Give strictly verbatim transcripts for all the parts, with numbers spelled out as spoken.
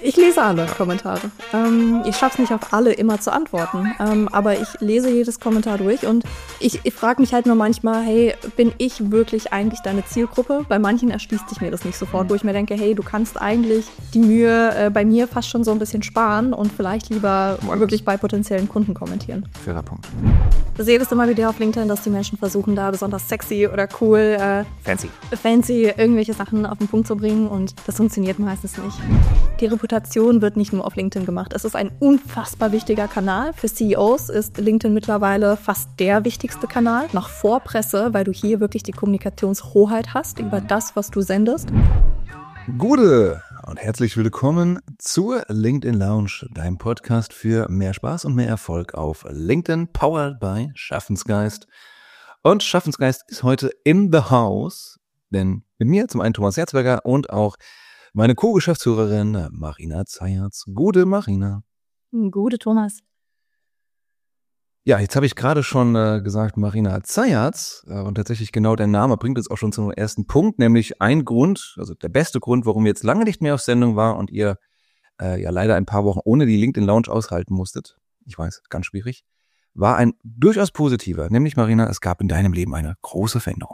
Ich lese alle Kommentare. Ähm, ich schaffe es nicht auf alle immer zu antworten, ähm, aber ich lese jedes Kommentar durch und ich, ich frage mich halt nur manchmal, hey, bin ich wirklich eigentlich deine Zielgruppe? Bei manchen erschließt sich mir das nicht sofort, wo ich mir denke, hey, du kannst eigentlich die Mühe äh, bei mir fast schon so ein bisschen sparen und vielleicht lieber wirklich bei potenziellen Kunden kommentieren. Fairer Punkt. Du siehst es immer wieder auf LinkedIn, dass die Menschen versuchen, da besonders sexy oder cool, äh, Fancy. fancy irgendwelche Sachen auf den Punkt zu bringen und das funktioniert meistens nicht. Die Reputation wird nicht nur auf LinkedIn gemacht. Es ist ein unfassbar wichtiger Kanal. Für C E Os ist LinkedIn mittlerweile fast der wichtigste Kanal. Nach Vorpresse, weil du hier wirklich die Kommunikationshoheit hast über das, was du sendest. Gute und herzlich willkommen zur LinkedIn Lounge, deinem Podcast für mehr Spaß und mehr Erfolg auf LinkedIn, powered by Schaffensgeist. Und Schaffensgeist ist heute in the house, denn mit mir zum einen Thomas Herzberger und auch meine Co-Geschäftsführerin Marina Zayatz. Gute Marina. Gute Thomas. Ja, jetzt habe ich gerade schon äh, gesagt, Marina Zayatz, äh, und tatsächlich genau der Name bringt uns auch schon zum ersten Punkt, nämlich ein Grund, also der beste Grund, warum ihr jetzt lange nicht mehr auf Sendung war und ihr äh, ja leider ein paar Wochen ohne die LinkedIn Lounge aushalten musstet, ich weiß, ganz schwierig, war ein durchaus positiver, nämlich Marina, es gab in deinem Leben eine große Veränderung.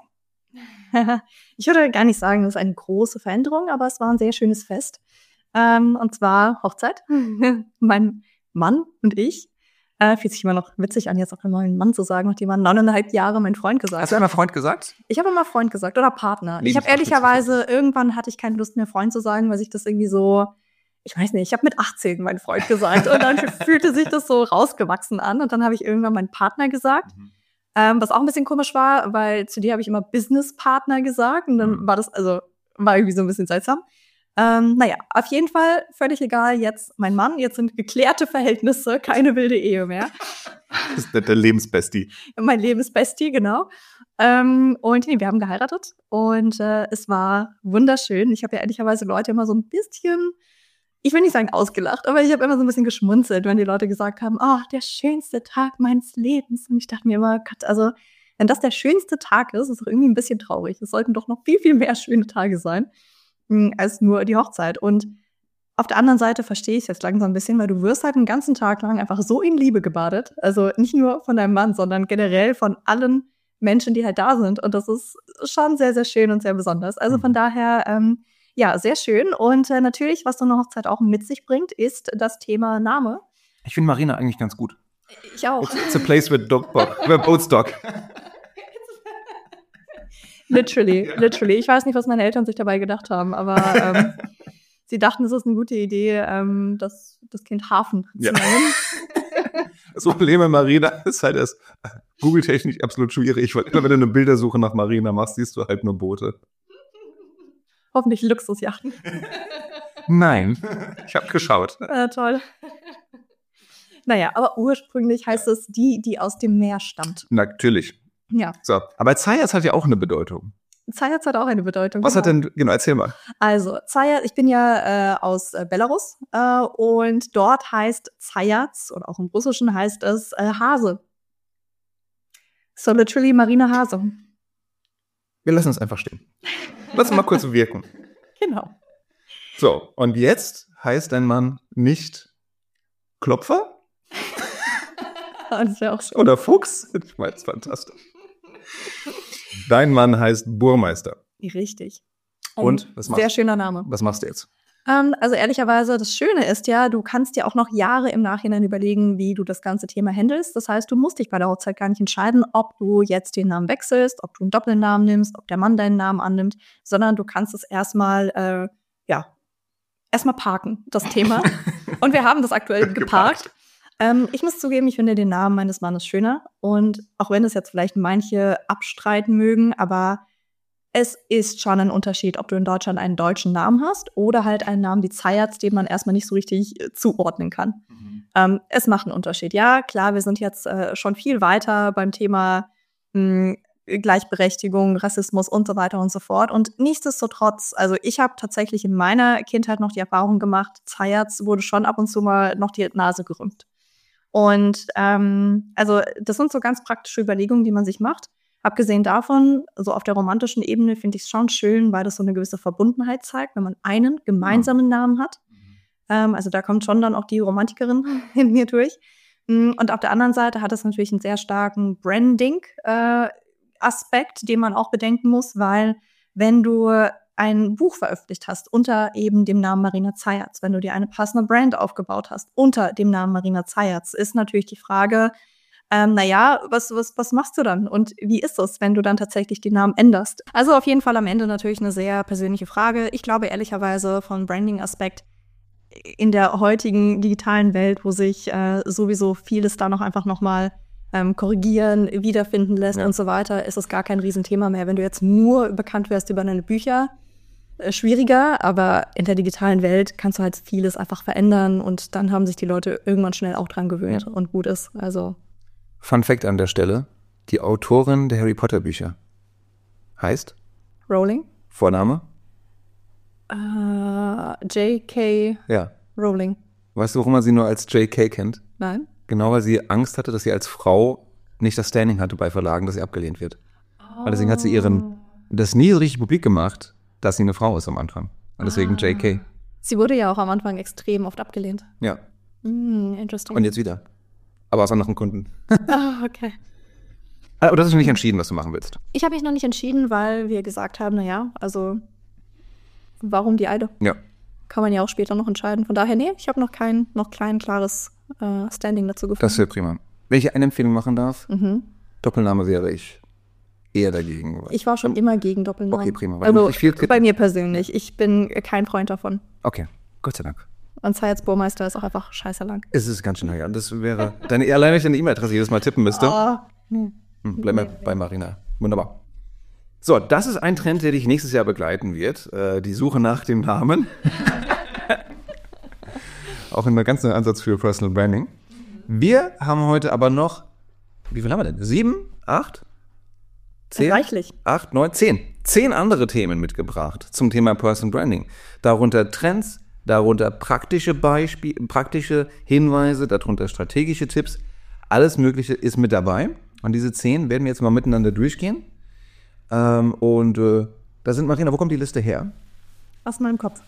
Ich würde gar nicht sagen, das ist eine große Veränderung, aber es war ein sehr schönes Fest. Ähm, und zwar Hochzeit. Mein Mann und ich. Äh, fühlt sich immer noch witzig an, jetzt auch immer einen Mann zu sagen, nachdem man neuneinhalb Jahre mein Freund gesagt hat. Hast du einmal Freund gesagt? Ich habe immer Freund gesagt oder Partner. Ich habe ehrlicherweise, irgendwann hatte ich keine Lust mehr, Freund zu sagen, weil sich das irgendwie so, ich weiß nicht, ich habe mit achtzehn meinen Freund gesagt und dann fühlte sich das so rausgewachsen an und dann habe ich irgendwann meinen Partner gesagt. Mhm. Ähm, was auch ein bisschen komisch war, weil zu dir habe ich immer Businesspartner gesagt und dann mhm. war das, also war irgendwie so ein bisschen seltsam. Ähm, naja, auf jeden Fall, völlig egal, jetzt mein Mann, jetzt sind geklärte Verhältnisse, keine wilde Ehe mehr. Das ist der Lebensbestie. Mein Lebensbestie, genau. Ähm, und nee, wir haben geheiratet und äh, es war wunderschön. Ich habe ja ehrlicherweise Leute immer so ein bisschen, ich will nicht sagen ausgelacht, aber ich habe immer so ein bisschen geschmunzelt, wenn die Leute gesagt haben, oh, der schönste Tag meines Lebens. Und ich dachte mir immer, Gott, also wenn das der schönste Tag ist, ist doch irgendwie ein bisschen traurig. Es sollten doch noch viel, viel mehr schöne Tage sein als nur die Hochzeit. Und auf der anderen Seite verstehe ich es jetzt langsam ein bisschen, weil du wirst halt einen ganzen Tag lang einfach so in Liebe gebadet. Also nicht nur von deinem Mann, sondern generell von allen Menschen, die halt da sind. Und das ist schon sehr, sehr schön und sehr besonders. Also von daher, ähm, ja, sehr schön. Und äh, natürlich, was so eine Hochzeit auch mit sich bringt, ist das Thema Name. Ich finde Marina eigentlich ganz gut. Ich auch. It's, it's a place where, dog, where boats dock. Literally, ja. literally. Ich weiß nicht, was meine Eltern sich dabei gedacht haben, aber ähm, sie dachten, es ist eine gute Idee, ähm, das, das Kind Hafen zu nennen. Ja. Das Problem bei Marina ist halt, dass Google-technisch absolut schwierig, weil immer wenn du eine Bildersuche nach Marina machst, siehst du halt nur Boote. Hoffentlich Luxusjachten. Nein, ich habe geschaut. Äh, toll. Naja, aber ursprünglich heißt es die, die aus dem Meer stammt. Natürlich. Ja. So, aber Zayatz hat ja auch eine Bedeutung. Zayatz hat auch eine Bedeutung. Was genau. hat denn, genau, erzähl mal. Also, Zayatz, ich bin ja äh, aus äh, Belarus äh, und dort heißt Zayatz, oder auch im Russischen heißt es äh, Hase. So literally Marina Hase. Wir lassen es einfach stehen. Lass mal kurz wirken. Genau. So, und jetzt heißt dein Mann nicht Klopfer? Das wäre auch schön. Oder Fuchs? Ich meine, das ist fantastisch. Dein Mann heißt Burmeister. Richtig. Und was machst Sehr schöner Name. Was machst du jetzt? Ähm, also ehrlicherweise, das Schöne ist ja, du kannst dir auch noch Jahre im Nachhinein überlegen, wie du das ganze Thema handelst. Das heißt, du musst dich bei der Hochzeit gar nicht entscheiden, ob du jetzt den Namen wechselst, ob du einen Doppelnamen nimmst, ob der Mann deinen Namen annimmt, sondern du kannst es erstmal, äh, ja, erstmal parken, das Thema. Und wir haben das aktuell geparkt. Ähm, ich muss zugeben, ich finde den Namen meines Mannes schöner. Und auch wenn es jetzt vielleicht manche abstreiten mögen, aber es ist schon ein Unterschied, ob du in Deutschland einen deutschen Namen hast oder halt einen Namen wie Zayatz, den man erstmal nicht so richtig äh, zuordnen kann. Mhm. Ähm, es macht einen Unterschied. Ja, klar, wir sind jetzt äh, schon viel weiter beim Thema mh, Gleichberechtigung, Rassismus und so weiter und so fort. Und nichtsdestotrotz, also ich habe tatsächlich in meiner Kindheit noch die Erfahrung gemacht, Zayatz wurde schon ab und zu mal noch die Nase gerümpft. Und ähm, also das sind so ganz praktische Überlegungen, die man sich macht. Abgesehen davon, so auf der romantischen Ebene finde ich es schon schön, weil das so eine gewisse Verbundenheit zeigt, wenn man einen gemeinsamen Namen hat. Ähm, also da kommt schon dann auch die Romantikerin in mir durch. Und auf der anderen Seite hat es natürlich einen sehr starken Branding-Aspekt, äh, den man auch bedenken muss, weil wenn du ein Buch veröffentlicht hast unter eben dem Namen Marina Zayatz, wenn du dir eine passende Brand aufgebaut hast unter dem Namen Marina Zayatz, ist natürlich die Frage, ähm, naja, was, was, was machst du dann? Und wie ist es, wenn du dann tatsächlich den Namen änderst? Also auf jeden Fall am Ende natürlich eine sehr persönliche Frage. Ich glaube ehrlicherweise von Branding-Aspekt in der heutigen digitalen Welt, wo sich äh, sowieso vieles da noch einfach nochmal ähm, korrigieren, wiederfinden lässt ja. und so weiter, ist es gar kein Riesenthema mehr. Wenn du jetzt nur bekannt wärst über deine Bücher, äh, schwieriger, aber in der digitalen Welt kannst du halt vieles einfach verändern und dann haben sich die Leute irgendwann schnell auch dran gewöhnt ja. und gut ist. Also Fun Fact an der Stelle, die Autorin der Harry Potter Bücher heißt? Rowling. Vorname? Uh, J K. Ja. Rowling. Weißt du, warum man sie nur als J K kennt? Nein. Genau, weil sie Angst hatte, dass sie als Frau nicht das Standing hatte bei Verlagen, dass sie abgelehnt wird. Oh. Weil deswegen hat sie ihren, das nie so richtig publik gemacht, dass sie eine Frau ist am Anfang. Und deswegen ah. J K. Sie wurde ja auch am Anfang extrem oft abgelehnt. Ja. Mm, interesting. Und jetzt wieder. Aber aus anderen Gründen. Ah, okay. Aber das ist noch nicht entschieden, was du machen willst. Ich habe mich noch nicht entschieden, weil wir gesagt haben, naja, also warum die Eide? Ja. Kann man ja auch später noch entscheiden. Von daher, nee, ich habe noch kein, noch kein klares äh, Standing dazu gefunden. Das wäre prima. Wenn ich eine Empfehlung machen darf, mhm. Doppelname wäre ich eher dagegen. Ich war schon immer gegen Doppelnamen. Okay, prima. Weil also, ich viel bei mir persönlich. Ich bin kein Freund davon. Okay, Gott sei Dank. Und Zayatz Burmeister ist auch einfach scheiße lang. Es ist ganz schön lang. Das wäre deine, allein wenn ich deine E-Mail-Adresse jedes Mal tippen müsste. Oh. Hm, bleib mal bei Marina. Wunderbar. So, das ist ein Trend, der dich nächstes Jahr begleiten wird. Äh, die Suche nach dem Namen. Auch ein ganz neuer Ansatz für Personal Branding. Wir haben heute aber noch, wie viel haben wir denn? Sieben? Acht? Zehn? Reichlich. Acht, neun, zehn. Zehn andere Themen mitgebracht zum Thema Personal Branding. Darunter Trends, darunter praktische Beispiele, praktische Hinweise, darunter strategische Tipps. Alles Mögliche ist mit dabei. Und diese zehn werden wir jetzt mal miteinander durchgehen. Ähm, und äh, da sind, Marina, wo kommt die Liste her? Aus meinem Kopf.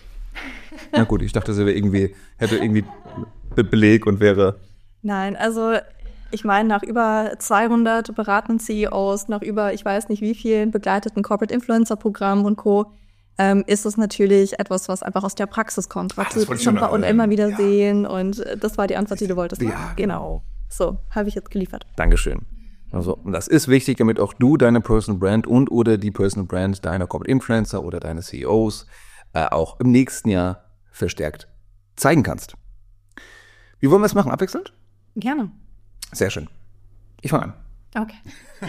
Na gut, ich dachte, sie wäre irgendwie, hätte irgendwie Be- Beleg und wäre... Nein, also ich meine, nach über zweihundert beratenden C E Os, nach über, ich weiß nicht wie vielen begleiteten Corporate Influencer Programmen und Co., ähm, ist es natürlich etwas, was einfach aus der Praxis kommt. Was Ach, das schon und immer wieder ja. sehen und das war die Antwort, die du wolltest. Ja, genau. So, habe ich jetzt geliefert. Dankeschön. Also, und das ist wichtig, damit auch du deine Personal Brand und oder die Personal Brand deiner Corporate Influencer oder deines C E Os äh, auch im nächsten Jahr verstärkt zeigen kannst. Wie wollen wir es machen? Abwechselnd? Gerne. Sehr schön. Ich fange an. Okay.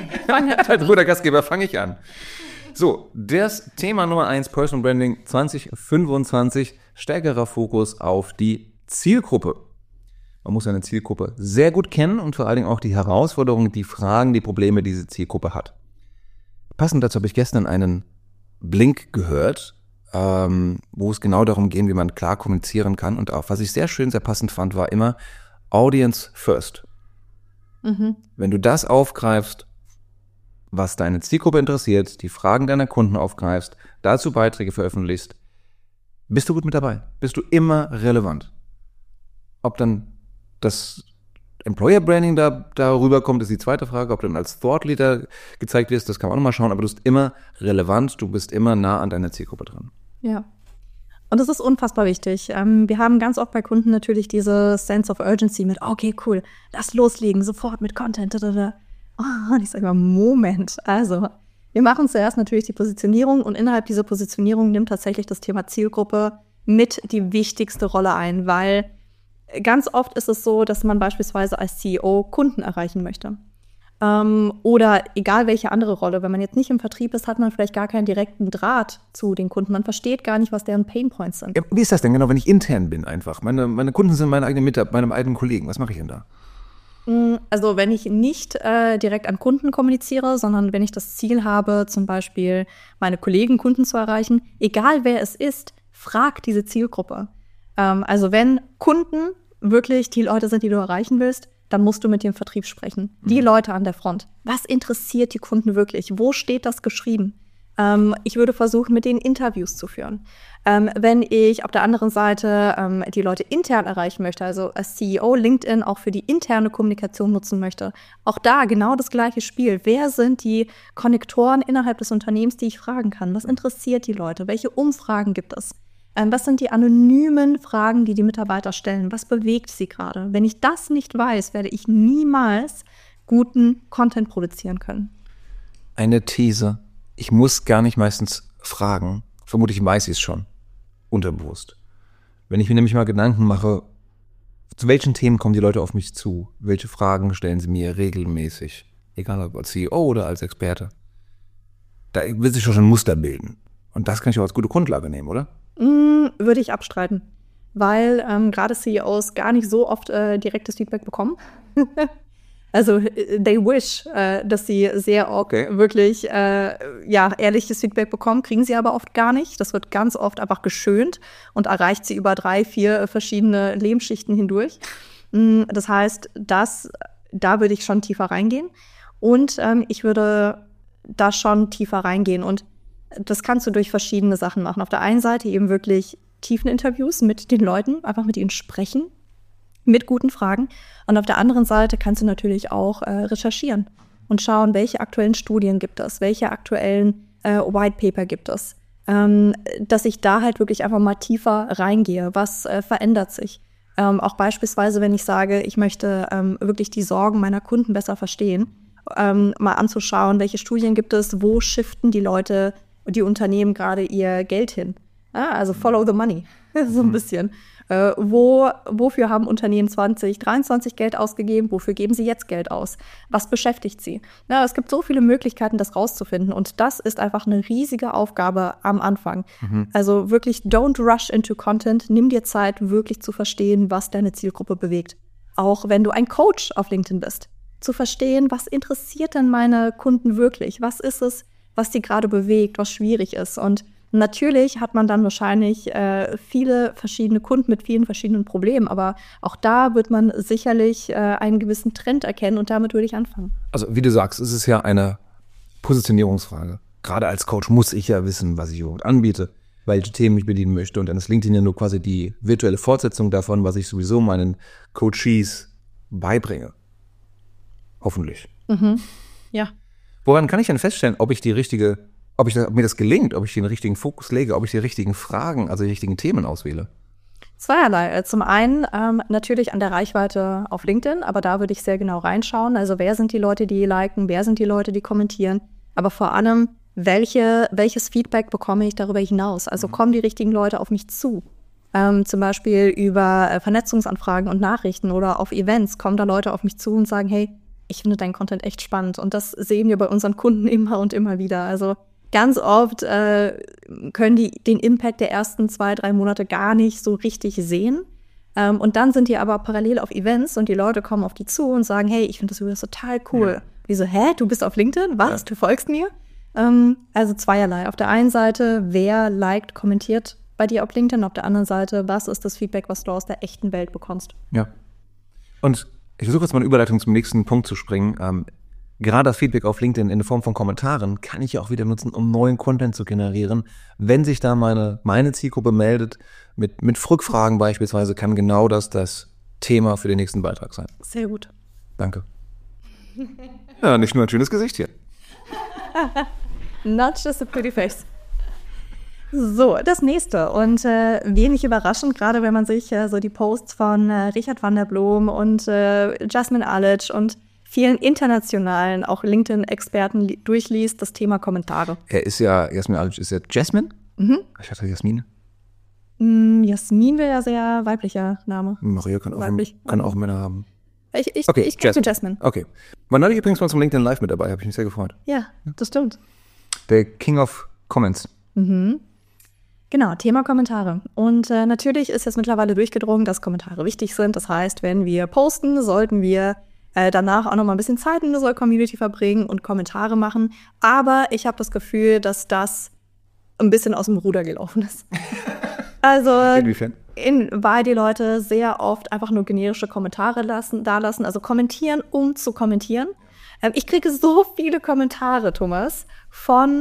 Als guter Gastgeber fange ich an. So, das Thema Nummer eins, Personal Branding zwanzig fünfundzwanzig, stärkerer Fokus auf die Zielgruppe. Man muss seine Zielgruppe sehr gut kennen und vor allen Dingen auch die Herausforderungen, die Fragen, die Probleme, die diese Zielgruppe hat. Passend dazu habe ich gestern einen Blink gehört, ähm, wo es genau darum geht, wie man klar kommunizieren kann. Und auch, was ich sehr schön, sehr passend fand, war immer Audience First. Mhm. Wenn du das aufgreifst, was deine Zielgruppe interessiert, die Fragen deiner Kunden aufgreifst, dazu Beiträge veröffentlichst, bist du gut mit dabei. Bist du immer relevant. Ob dann das Employer Branding da darüber kommt, ist die zweite Frage. Ob du dann als Thought Leader gezeigt wirst, das kann man auch nochmal schauen. Aber du bist immer relevant, du bist immer nah an deiner Zielgruppe dran. Ja. Und das ist unfassbar wichtig. Ähm, wir haben ganz oft bei Kunden natürlich diese Sense of Urgency mit, okay, cool, lass loslegen, sofort mit Content. Oh, und ich sage mal, Moment. Also, wir machen zuerst natürlich die Positionierung und innerhalb dieser Positionierung nimmt tatsächlich das Thema Zielgruppe mit die wichtigste Rolle ein, weil ganz oft ist es so, dass man beispielsweise als C E O Kunden erreichen möchte. Ähm, oder egal welche andere Rolle. Wenn man jetzt nicht im Vertrieb ist, hat man vielleicht gar keinen direkten Draht zu den Kunden. Man versteht gar nicht, was deren Painpoints sind. Ja, wie ist das denn genau, wenn ich intern bin einfach? Meine, meine Kunden sind meine eigenen Mitarbeiter, meine eigenen Kollegen. Was mache ich denn da? Also wenn ich nicht äh, direkt an Kunden kommuniziere, sondern wenn ich das Ziel habe, zum Beispiel meine Kollegen, Kunden zu erreichen, egal wer es ist, frag diese Zielgruppe. Ähm, also wenn Kunden wirklich die Leute sind, die du erreichen willst, dann musst du mit dem Vertrieb sprechen. Die Leute an der Front. Was interessiert die Kunden wirklich? Wo steht das geschrieben? Ähm, ich würde versuchen, mit denen Interviews zu führen. Ähm, wenn ich auf der anderen Seite ähm, die Leute intern erreichen möchte, also als C E O LinkedIn auch für die interne Kommunikation nutzen möchte, auch da genau das gleiche Spiel. Wer sind die Konnektoren innerhalb des Unternehmens, die ich fragen kann? Was interessiert die Leute? Welche Umfragen gibt es? Ähm, was sind die anonymen Fragen, die die Mitarbeiter stellen? Was bewegt sie gerade? Wenn ich das nicht weiß, werde ich niemals guten Content produzieren können. Eine These. Ich muss gar nicht meistens fragen. Vermutlich weiß ich es schon. Unterbewusst. Wenn ich mir nämlich mal Gedanken mache, zu welchen Themen kommen die Leute auf mich zu? Welche Fragen stellen sie mir regelmäßig? Egal ob als C E O oder als Experte. Da will sich schon ein Muster bilden. Und das kann ich auch als gute Grundlage nehmen, oder? Mm, würde ich abstreiten. Weil ähm, gerade C E Os gar nicht so oft äh, direktes Feedback bekommen. Also they wish, äh, dass sie sehr okay. wirklich äh, ja, ehrliches Feedback bekommen, kriegen sie aber oft gar nicht. Das wird ganz oft einfach geschönt und erreicht sie über drei, vier verschiedene Lebensschichten hindurch. Das heißt, das, da würde ich schon tiefer reingehen. Und ähm, ich würde da schon tiefer reingehen. Und das kannst du durch verschiedene Sachen machen. Auf der einen Seite eben wirklich tiefen Interviews mit den Leuten, einfach mit ihnen sprechen. Mit guten Fragen. Und auf der anderen Seite kannst du natürlich auch äh, recherchieren und schauen, welche aktuellen Studien gibt es, welche aktuellen äh, White Paper gibt es. Ähm, dass ich da halt wirklich einfach mal tiefer reingehe. Was äh, verändert sich? Ähm, auch beispielsweise, wenn ich sage, ich möchte ähm, wirklich die Sorgen meiner Kunden besser verstehen, ähm, mal anzuschauen, welche Studien gibt es, wo shiften die Leute, die Unternehmen gerade ihr Geld hin. Ah, also follow the money, so ein bisschen. Äh, wo, wofür haben Unternehmen zwanzig dreiundzwanzig Geld ausgegeben? Wofür geben sie jetzt Geld aus? Was beschäftigt sie? Ja, es gibt so viele Möglichkeiten, das rauszufinden. Und das ist einfach eine riesige Aufgabe am Anfang. Mhm. Also wirklich don't rush into content. Nimm dir Zeit, wirklich zu verstehen, was deine Zielgruppe bewegt. Auch wenn du ein Coach auf LinkedIn bist. Zu verstehen, was interessiert denn meine Kunden wirklich? Was ist es, was sie gerade bewegt, was schwierig ist? Und natürlich hat man dann wahrscheinlich äh, viele verschiedene Kunden mit vielen verschiedenen Problemen, aber auch da wird man sicherlich äh, einen gewissen Trend erkennen und damit würde ich anfangen. Also wie du sagst, es ist ja eine Positionierungsfrage. Gerade als Coach muss ich ja wissen, was ich überhaupt anbiete, welche Themen ich bedienen möchte, und dann ist LinkedIn ja nur quasi die virtuelle Fortsetzung davon, was ich sowieso meinen Coachees beibringe. Hoffentlich. Mhm. Ja. Woran kann ich denn feststellen, ob ich die richtige Ob, ich, ob mir das gelingt, ob ich den richtigen Fokus lege, ob ich die richtigen Fragen, also die richtigen Themen auswähle? Zweierlei. Zum einen ähm, natürlich an der Reichweite auf LinkedIn, aber da würde ich sehr genau reinschauen. Also wer sind die Leute, die liken, wer sind die Leute, die kommentieren, aber vor allem, welche, welches Feedback bekomme ich darüber hinaus? Also mhm. kommen die richtigen Leute auf mich zu? Ähm, zum Beispiel über äh, Vernetzungsanfragen und Nachrichten oder auf Events kommen da Leute auf mich zu und sagen, hey, ich finde deinen Content echt spannend. Und das sehen wir bei unseren Kunden immer und immer wieder. Also ganz oft äh, können die den Impact der ersten zwei, drei Monate gar nicht so richtig sehen. Ähm, und dann sind die aber parallel auf Events und die Leute kommen auf die zu und sagen, hey, ich finde das übrigens total cool. Ja. Die so, hä, du bist auf LinkedIn? Was? Ja. Du folgst mir? Ähm, also zweierlei. Auf der einen Seite, wer liked, kommentiert bei dir auf LinkedIn? Auf der anderen Seite, was ist das Feedback, was du aus der echten Welt bekommst? Ja. Und ich versuche jetzt mal eine Überleitung zum nächsten Punkt zu springen. Ähm, Gerade das Feedback auf LinkedIn in Form von Kommentaren kann ich auch wieder nutzen, um neuen Content zu generieren. Wenn sich da meine, meine Zielgruppe meldet, mit, mit Rückfragen beispielsweise, kann genau das das Thema für den nächsten Beitrag sein. Sehr gut. Danke. Ja, nicht nur ein schönes Gesicht hier. Not just a pretty face. So, das nächste. Und äh, wenig überraschend, gerade wenn man sich äh, so die Posts von äh, Richard van der Bloem und äh, Jasmine Alic und vielen internationalen, auch LinkedIn-Experten li- durchliest, das Thema Kommentare. Er ist ja, Jasmine Alic ist ja Jasmine? Mhm. Ich hatte Jasmine. Mm, Jasmin wäre ja sehr weiblicher Name. Maria kann auch, Weiblich. kann auch Männer haben. Ich, ich, okay, ich kenne Jasmine. Jasmine. Okay. War neulich übrigens mal zum LinkedIn Live mit dabei, habe ich mich sehr gefreut. Ja, das stimmt. Der King of Comments. Mhm. Genau, Thema Kommentare. Und äh, natürlich ist jetzt mittlerweile durchgedrungen, dass Kommentare wichtig sind. Das heißt, wenn wir posten, sollten wir äh, danach auch noch mal ein bisschen Zeit in unserer Community verbringen und Kommentare machen. Aber ich habe das Gefühl, dass das ein bisschen aus dem Ruder gelaufen ist. Also, inwiefern? In, weil die Leute sehr oft einfach nur generische Kommentare lassen, da lassen, also kommentieren, um zu kommentieren. Ähm, ich kriege so viele Kommentare, Thomas, von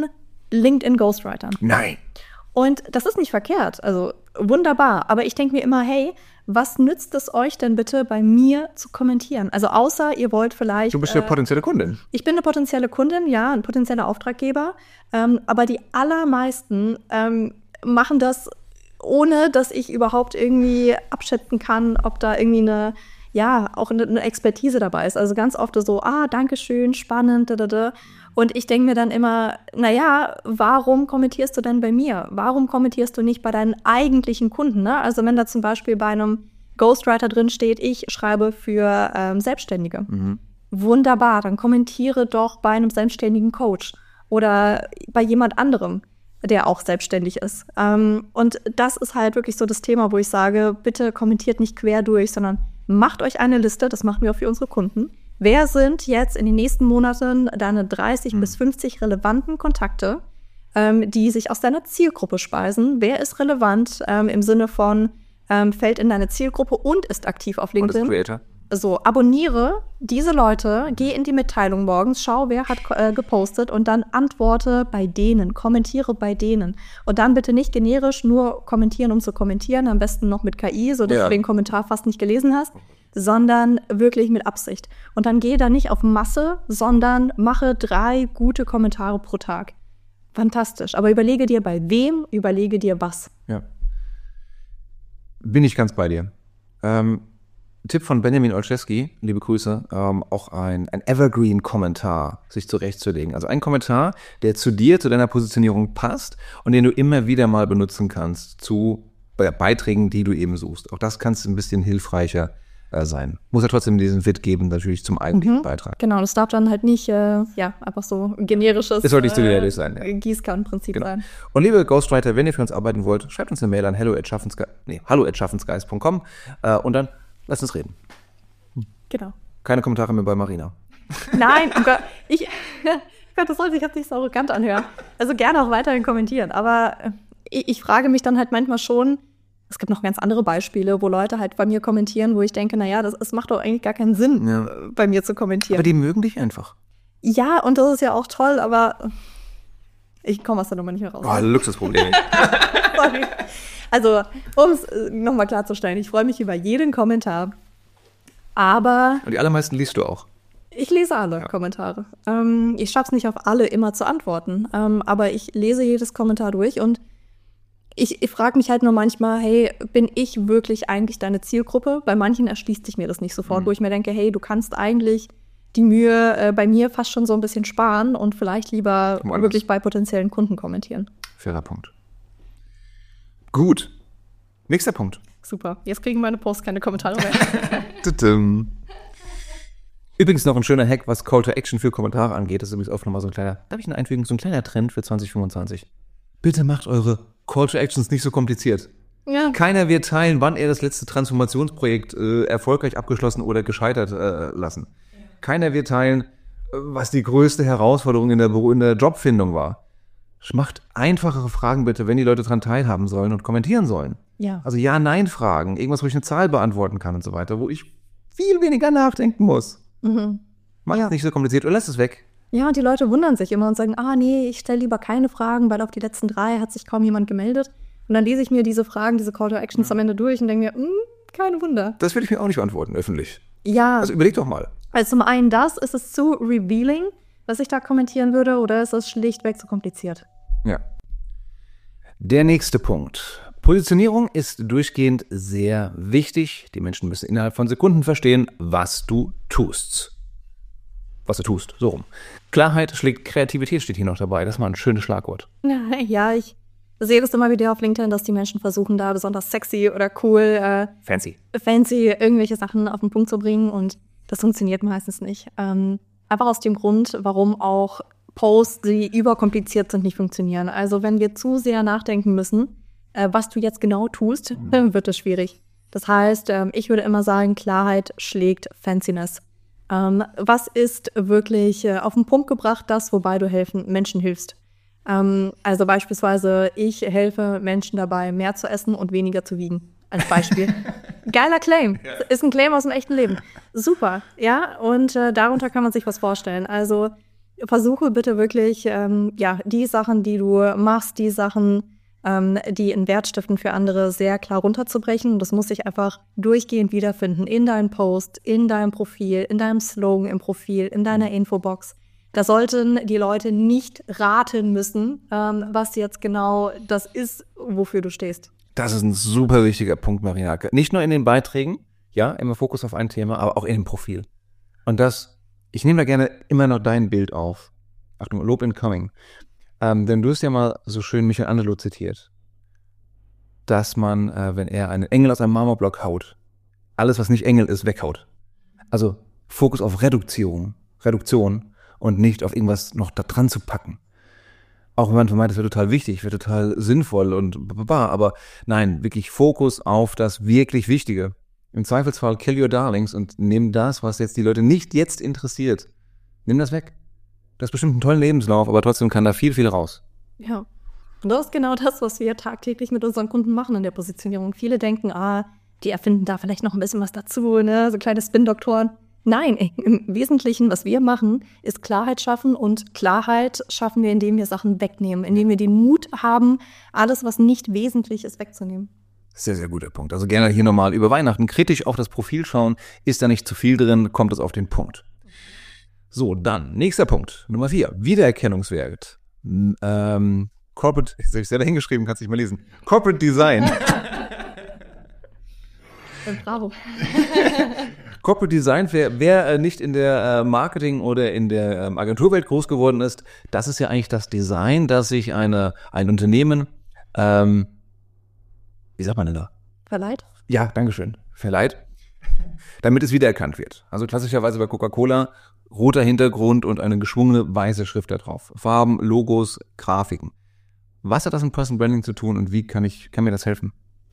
LinkedIn-Ghostwritern. Nein. Und das ist nicht verkehrt, also wunderbar. Aber ich denke mir immer, hey, was nützt es euch denn bitte, bei mir zu kommentieren? Also außer ihr wollt vielleicht… Du bist ja äh, potenzielle Kundin. Ich bin eine potenzielle Kundin, ja, ein potenzieller Auftraggeber. Ähm, aber die allermeisten ähm, machen das, ohne dass ich überhaupt irgendwie abschätzen kann, ob da irgendwie eine, ja, auch eine, eine Expertise dabei ist. Also ganz oft so, ah, dankeschön, spannend, da, da, da. Und ich denke mir dann immer, naja, warum kommentierst du denn bei mir? Warum kommentierst du nicht bei deinen eigentlichen Kunden? Ne? Also wenn da zum Beispiel bei einem Ghostwriter drin steht, ich schreibe für ähm, Selbstständige. Mhm. Wunderbar, dann kommentiere doch bei einem selbstständigen Coach oder bei jemand anderem, der auch selbstständig ist. Ähm, und das ist halt wirklich so das Thema, wo ich sage, bitte kommentiert nicht quer durch, sondern macht euch eine Liste, das machen wir auch für unsere Kunden. Wer sind jetzt in den nächsten Monaten deine dreißig hm. bis fünfzig relevanten Kontakte, ähm, die sich aus deiner Zielgruppe speisen? Wer ist relevant ähm, im Sinne von, ähm, fällt in deine Zielgruppe und ist aktiv auf LinkedIn? Und ist Creator. So, abonniere diese Leute, geh in die Mitteilung morgens, schau, wer hat äh, gepostet und dann antworte bei denen, kommentiere bei denen. Und dann bitte nicht generisch nur kommentieren, um zu kommentieren, am besten noch mit K I, sodass ja. du den Kommentar fast nicht gelesen hast, sondern wirklich mit Absicht. Und dann geh da nicht auf Masse, sondern mache drei gute Kommentare pro Tag. Fantastisch. Aber überlege dir bei wem, überlege dir was. Ja. Bin ich ganz bei dir. Ähm, Tipp von Benjamin Olszewski, liebe Grüße, ähm, auch ein, ein Evergreen-Kommentar sich zurechtzulegen. Also ein Kommentar, der zu dir, zu deiner Positionierung passt und den du immer wieder mal benutzen kannst zu Beiträgen, die du eben suchst. Auch das kannst du ein bisschen hilfreicher äh, sein. Muss ja trotzdem diesen Fit geben, natürlich zum eigentlichen mhm. Beitrag. Genau, das darf dann halt nicht, äh, ja, einfach so ein generisches das sollte nicht so generisch sein, ja. Gießkannenprinzip genau. sein. Und liebe Ghostwriter, wenn ihr für uns arbeiten wollt, schreibt uns eine Mail an hello at schaffensgeist, nee, hallo at schaffensgeist punkt com äh, und dann lass uns reden. Genau. Keine Kommentare mehr bei Marina. Nein, oh Gott, ich, Gott, das soll sich jetzt nicht so arrogant anhören. Also gerne auch weiterhin kommentieren. Aber ich, ich frage mich dann halt manchmal schon, es gibt noch ganz andere Beispiele, wo Leute halt bei mir kommentieren, wo ich denke, naja, das, das macht doch eigentlich gar keinen Sinn, ja. bei mir zu kommentieren. Aber die mögen dich einfach. Ja, und das ist ja auch toll, aber ich komme aus der Nummer nicht mehr raus. Oh, Luxusproblem. Sorry. Also, um es nochmal klarzustellen, ich freue mich über jeden Kommentar, aber… Und die allermeisten liest du auch? Ich lese alle ja. Kommentare. Ähm, ich schaffe es nicht auf alle immer zu antworten, ähm, aber ich lese jedes Kommentar durch und ich, ich frage mich halt nur manchmal, hey, bin ich wirklich eigentlich deine Zielgruppe? Bei manchen erschließt sich mir das nicht sofort, mhm. wo ich mir denke, hey, du kannst eigentlich die Mühe äh, bei mir fast schon so ein bisschen sparen und vielleicht lieber Woanders. wirklich bei potenziellen Kunden kommentieren. Fairer Punkt. Gut. Nächster Punkt. Super. Jetzt kriegen meine Posts keine Kommentare mehr. Übrigens noch ein schöner Hack, was Call to Action für Kommentare angeht. Das ist übrigens oft nochmal so ein kleiner, darf ich ihn einfügen, so ein kleiner Trend für zwanzig fünfundzwanzig. Bitte macht eure Call to Actions nicht so kompliziert. Ja. Keiner wird teilen, wann er das letzte Transformationsprojekt äh, erfolgreich abgeschlossen oder gescheitert äh, lassen. Ja. Keiner wird teilen, was die größte Herausforderung in der, in der Jobfindung war. Macht einfachere Fragen bitte, wenn die Leute daran teilhaben sollen und kommentieren sollen. Ja. Also Ja-Nein-Fragen, irgendwas, wo ich eine Zahl beantworten kann und so weiter, wo ich viel weniger nachdenken muss. Mhm. Mach ja. nicht so kompliziert oder lass es weg. Ja, und die Leute wundern sich immer und sagen, ah nee, ich stelle lieber keine Fragen, weil auf die letzten drei hat sich kaum jemand gemeldet. Und dann lese ich mir diese Fragen, diese Call to Actions ja. am Ende durch und denke mir, mh, keine Wunder. Das will ich mir auch nicht beantworten, öffentlich. Ja. Also überleg doch mal. Also zum einen das, ist es zu revealing, was ich da kommentieren würde, oder ist es schlichtweg zu kompliziert? Ja. Der nächste Punkt. Positionierung ist durchgehend sehr wichtig. Die Menschen müssen innerhalb von Sekunden verstehen, was du tust. Was du tust, so rum. Klarheit schlägt Kreativität, steht hier noch dabei. Das ist mal ein schönes Schlagwort. Ja, ich sehe das immer wieder auf LinkedIn, dass die Menschen versuchen, da besonders sexy oder cool, äh, fancy, fancy irgendwelche Sachen auf den Punkt zu bringen. Und das funktioniert meistens nicht. Ähm, einfach aus dem Grund, warum auch Posts, die überkompliziert sind, nicht funktionieren. Also wenn wir zu sehr nachdenken müssen, äh, was du jetzt genau tust, mhm. dann wird es schwierig. Das heißt, ähm, ich würde immer sagen, Klarheit schlägt Fanciness. Ähm, was ist wirklich äh, auf den Punkt gebracht, das, wobei du helfen, Menschen hilfst? Ähm, also beispielsweise, ich helfe Menschen dabei, mehr zu essen und weniger zu wiegen. Als Beispiel. Geiler Claim. Ja. Ist ein Claim aus dem echten Leben. Super, ja. Und äh, darunter kann man sich was vorstellen. Also versuche bitte wirklich, ähm, ja, die Sachen, die du machst, die Sachen, ähm, die in Wert stiften für andere, sehr klar runterzubrechen. Und das muss sich einfach durchgehend wiederfinden in deinem Post, in deinem Profil, in deinem Slogan im Profil, in deiner Infobox. Da sollten die Leute nicht raten müssen, ähm, was jetzt genau das ist, wofür du stehst. Das ist ein super wichtiger Punkt, Marina. Nicht nur in den Beiträgen, ja, immer Fokus auf ein Thema, aber auch in dem Profil. Und das, ich nehme da gerne immer noch dein Bild auf. Achtung, Lob incoming. Ähm, denn du hast ja mal so schön Michelangelo zitiert, dass man, äh, wenn er einen Engel aus einem Marmorblock haut, alles, was nicht Engel ist, weghaut. Also Fokus auf Reduktion, Reduktion und nicht auf irgendwas noch da dran zu packen. Auch wenn man vermeint, das wäre total wichtig, wäre total sinnvoll und bababa, aber nein, wirklich Fokus auf das wirklich Wichtige. Im Zweifelsfall kill your darlings und nimm das, was jetzt die Leute nicht jetzt interessiert. Nimm das weg. Das ist bestimmt einen tollen Lebenslauf, aber trotzdem kann da viel, viel raus. Ja, und das ist genau das, was wir tagtäglich mit unseren Kunden machen in der Positionierung. Viele denken, ah, die erfinden da vielleicht noch ein bisschen was dazu, ne, so kleine Spin-Doktoren. Nein, im Wesentlichen, was wir machen, ist Klarheit schaffen und Klarheit schaffen wir, indem wir Sachen wegnehmen, indem wir den Mut haben, alles, was nicht wesentlich ist, wegzunehmen. Sehr, sehr guter Punkt. Also gerne hier nochmal über Weihnachten kritisch auf das Profil schauen. Ist da nicht zu viel drin, kommt es auf den Punkt. So, dann, nächster Punkt, Nummer vier, Wiedererkennungswert. Ähm, Corporate, das habe ich selber hingeschrieben, kannst du nicht mal lesen. Corporate Design. Bravo. Corporate Design, wer, wer äh, nicht in der äh, Marketing- oder in der ähm, Agenturwelt groß geworden ist, das ist ja eigentlich das Design, dass sich eine, ein Unternehmen, ähm, wie sagt man denn da? Verleiht? Ja, dankeschön, verleiht, damit es wiedererkannt wird. Also klassischerweise bei Coca-Cola, roter Hintergrund und eine geschwungene weiße Schrift da drauf. Farben, Logos, Grafiken. Was hat das mit Personal Branding zu tun und wie kann ich, kann mir das helfen?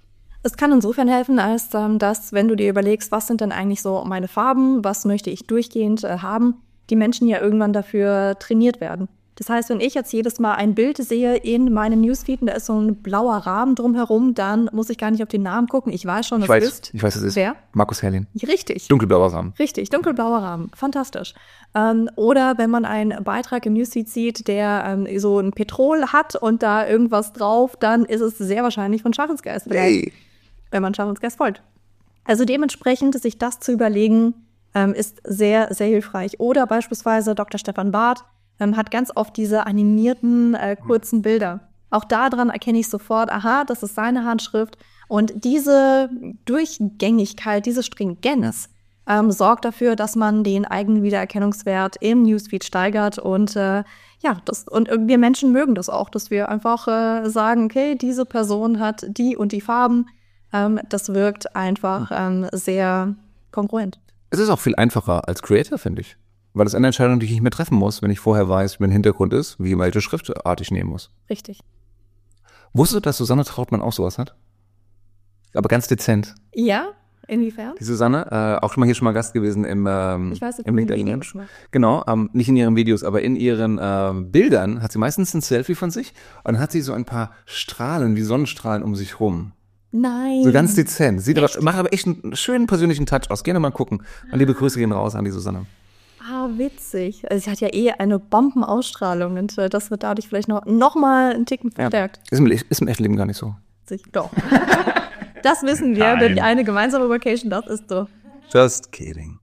Es kann insofern helfen, als ähm, dass, wenn du dir überlegst, was sind denn eigentlich so meine Farben, was möchte ich durchgehend äh, haben, die Menschen ja irgendwann dafür trainiert werden. Das heißt, wenn ich jetzt jedes Mal ein Bild sehe in meinem Newsfeed und da ist so ein blauer Rahmen drumherum, dann muss ich gar nicht auf den Namen gucken. Ich weiß schon, ich das weiß, ist. Ich weiß, es ist. Wer? Markus Herrlin. Richtig. Dunkelblauer Rahmen. Richtig, dunkelblauer Rahmen. Fantastisch. Ähm, oder wenn man einen Beitrag im Newsfeed sieht, der ähm, so ein Petrol hat und da irgendwas drauf, dann ist es sehr wahrscheinlich von Schaffensgeist. Hey. Wenn man Schaffensgeist folgt. Also dementsprechend, sich das zu überlegen, ähm, ist sehr, sehr hilfreich. Oder beispielsweise Doktor Stefan Barth ähm, hat ganz oft diese animierten, äh, kurzen Bilder. Auch daran erkenne ich sofort, aha, das ist seine Handschrift. Und diese Durchgängigkeit, diese Stringenz ähm, sorgt dafür, dass man den eigenen Wiedererkennungswert im Newsfeed steigert. Und äh, ja, das, und wir Menschen mögen das auch, dass wir einfach äh, sagen, okay, diese Person hat die und die Farben. Das wirkt einfach ähm, sehr kongruent. Es ist auch viel einfacher als Creator, finde ich. Weil das eine Entscheidung, die ich nicht mehr treffen muss, wenn ich vorher weiß, wie mein Hintergrund ist, wie welche Schriftart ich nehmen muss. Richtig. Wusstest du, dass Susanne Trautmann auch sowas hat? Aber ganz dezent. Ja? Inwiefern? Die Susanne, äh, auch schon mal hier schon mal Gast gewesen im, ähm, ich weiß, im LinkedIn. Genau, ähm, nicht in ihren Videos, aber in ihren ähm, Bildern hat sie meistens ein Selfie von sich und dann hat sie so ein paar Strahlen, wie Sonnenstrahlen um sich rum. Nein. So ganz dezent. Sieht aber, macht aber echt einen schönen persönlichen Touch aus. Gerne mal gucken. Und liebe Grüße gehen raus an die Susanne. Ah, witzig. Also sie hat ja eh eine Bombenausstrahlung und äh, das wird dadurch vielleicht noch, noch mal einen Ticken verstärkt. Ja. Ist, im, ist im echten Leben gar nicht so. Doch. Das wissen wir, denn eine gemeinsame Vacation, das ist so. Just kidding.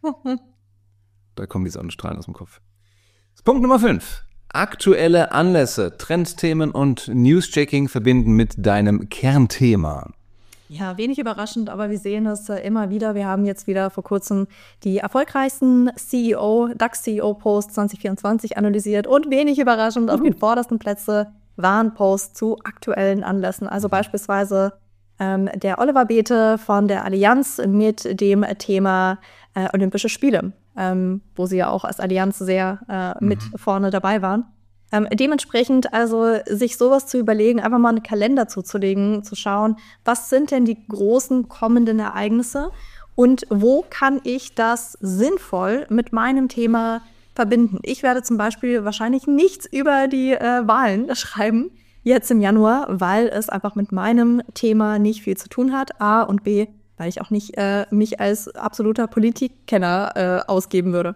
Da kommen die Sonnenstrahlen aus dem Kopf. Punkt Nummer fünf. Aktuelle Anlässe, Trendthemen und News-Checking verbinden mit deinem Kernthema. Ja, wenig überraschend, aber wir sehen es äh, immer wieder. Wir haben jetzt wieder vor kurzem die erfolgreichsten C E O, DAX-C E O-Posts zwanzig vierundzwanzig analysiert und wenig überraschend, auf den vordersten Plätzen waren Posts zu aktuellen Anlässen. Also beispielsweise ähm, der Oliver Bäte von der Allianz mit dem Thema äh, Olympische Spiele, ähm, wo sie ja auch als Allianz sehr äh, mit mhm. vorne dabei waren. Ähm, dementsprechend also sich sowas zu überlegen, einfach mal einen Kalender zuzulegen, zu schauen, was sind denn die großen kommenden Ereignisse und wo kann ich das sinnvoll mit meinem Thema verbinden. Ich werde zum Beispiel wahrscheinlich nichts über die äh, Wahlen schreiben, jetzt im Januar, weil es einfach mit meinem Thema nicht viel zu tun hat, A und B, weil ich auch nicht äh, mich als absoluter Politikkenner äh, ausgeben würde.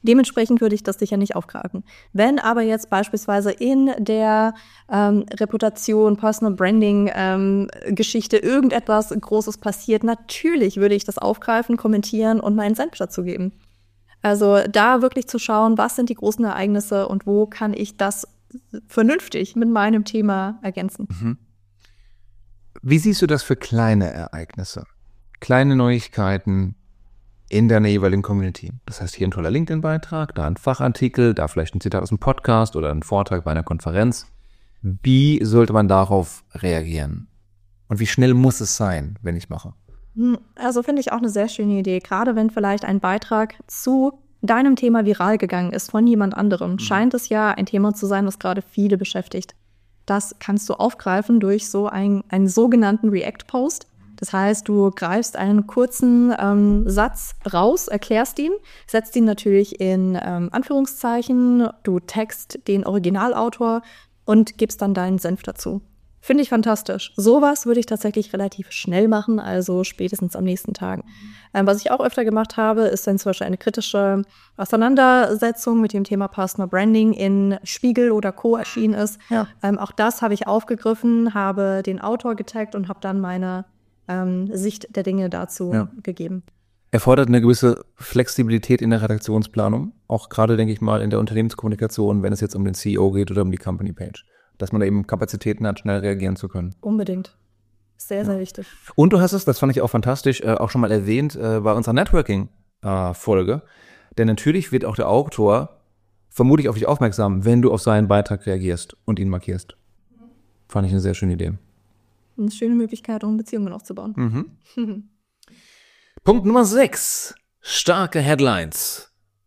Dementsprechend würde ich das sicher nicht aufgreifen. Wenn aber jetzt beispielsweise in der ähm, Reputation, Personal Branding ähm, Geschichte irgendetwas Großes passiert, natürlich würde ich das aufgreifen, kommentieren und meinen Senf dazu geben. Also da wirklich zu schauen, was sind die großen Ereignisse und wo kann ich das vernünftig mit meinem Thema ergänzen. Mhm. Wie siehst du das für kleine Ereignisse? Kleine Neuigkeiten in deiner jeweiligen Community. Das heißt, hier ein toller LinkedIn-Beitrag, da ein Fachartikel, da vielleicht ein Zitat aus einem Podcast oder ein Vortrag bei einer Konferenz. Wie sollte man darauf reagieren? Und wie schnell muss es sein, wenn ich mache? Also finde ich auch eine sehr schöne Idee. Gerade wenn vielleicht ein Beitrag zu deinem Thema viral gegangen ist von jemand anderem, mhm. scheint es ja ein Thema zu sein, das gerade viele beschäftigt. Das kannst du aufgreifen durch so ein, einen sogenannten React-Post. Das heißt, du greifst einen kurzen ähm, Satz raus, erklärst ihn, setzt ihn natürlich in ähm, Anführungszeichen, du taggst den Originalautor und gibst dann deinen Senf dazu. Finde ich fantastisch. Sowas würde ich tatsächlich relativ schnell machen, also spätestens am nächsten Tag. Ähm, was ich auch öfter gemacht habe, ist dann zum Beispiel eine kritische Auseinandersetzung mit dem Thema Personal Branding in Spiegel oder Co. erschienen ist. Ja. Ähm, auch das habe ich aufgegriffen, habe den Autor getaggt und habe dann meine ähm, Sicht der Dinge dazu ja. gegeben. Erfordert eine gewisse Flexibilität in der Redaktionsplanung, auch gerade, denke ich mal, in der Unternehmenskommunikation, wenn es jetzt um den C E O geht oder um die Company Page. Dass man da eben Kapazitäten hat, schnell reagieren zu können. Unbedingt. Sehr, sehr ja. wichtig. Und du hast es, das fand ich auch fantastisch, äh, auch schon mal erwähnt äh, bei unserer Networking-Folge. Äh, Denn natürlich wird auch der Autor vermutlich auf dich aufmerksam, wenn du auf seinen Beitrag reagierst und ihn markierst. Mhm. Fand ich eine sehr schöne Idee. Eine schöne Möglichkeit, um Beziehungen aufzubauen. Mhm. Punkt Nummer sechs. Starke Headlines.